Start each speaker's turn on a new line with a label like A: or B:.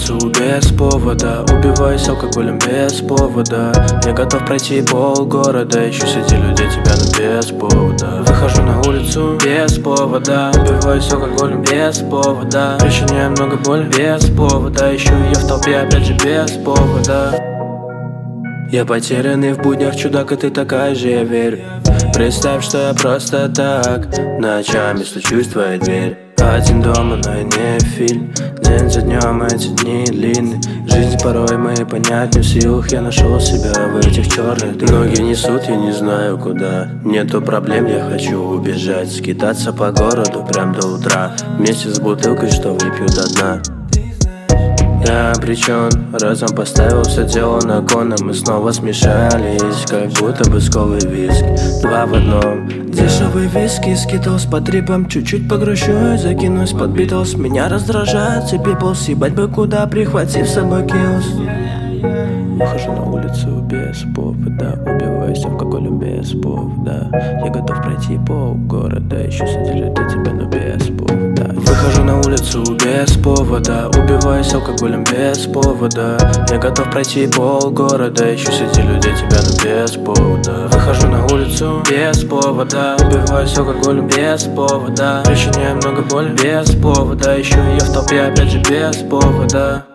A: улицу без повода, убиваюсь алкоголем без повода. Я готов пройти полгорода, ищу среди людей тебя, но без повода. Выхожу на улицу без повода, убиваюсь алкоголем без повода. Причиняю много боли без повода, ищу ее в толпе опять же без повода. Я потерянный в буднях чудак, и ты такая же, я верю. Представь, что я просто так ночами стучусь в твою дверь. Один дома, но и не фильм. День за днем эти дни длинны. Жизнь порой моей понять не в силах. Я нашел себя в этих черных. Ноги несут, я не знаю куда. Нету проблем, я хочу убежать. Скитаться по городу прям до утра, вместе с бутылкой, что выпью до дна. Я обречен, разом поставил все дело на кон, а мы снова смешались, как будто бы с колой виски. Два в одном. Дешевый виски, скитлс по трипам. Чуть-чуть погрущу и закинусь под Битлз. Меня раздражает все people, съебать бы куда, прихватив с собой киллс. Выхожу на улицу без повода, убиваюсь алкоголем без повода. Я готов пройти полгорода, ищу среди людей тебя, но без повода. Выхожу на улицу без повода, убиваюсь алкоголем без повода. Я готов пройти полгорода, ищу среди людей тебя, но без повода. Выхожу на улицу без повода, убиваюсь алкоголем без повода. Причиняю много боли без повода, ищу ее в толпе опять же без повода.